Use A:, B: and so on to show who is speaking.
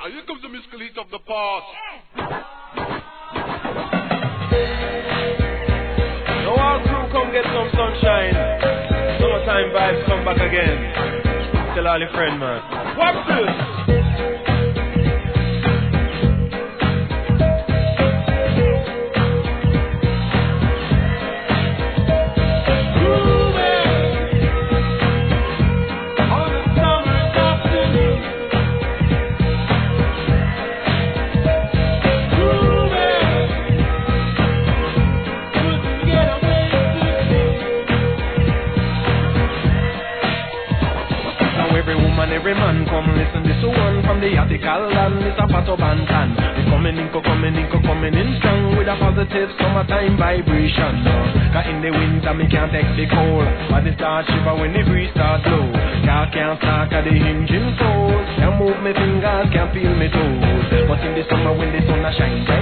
A: And here comes the musical heat of the past.
B: Now our crew come get some sunshine. Summertime vibes come back again. Tell all your friends, man. What's this? Every man come listen this one from the article and it's a part of bantan. We coming in strong with a positive summertime vibration. Cause in the winter me can't take the cold, but it start shiver when the breeze start blow. Car can't talk at the engine toes, can't move my fingers, can't feel me toes. But in the summer when the sun a shine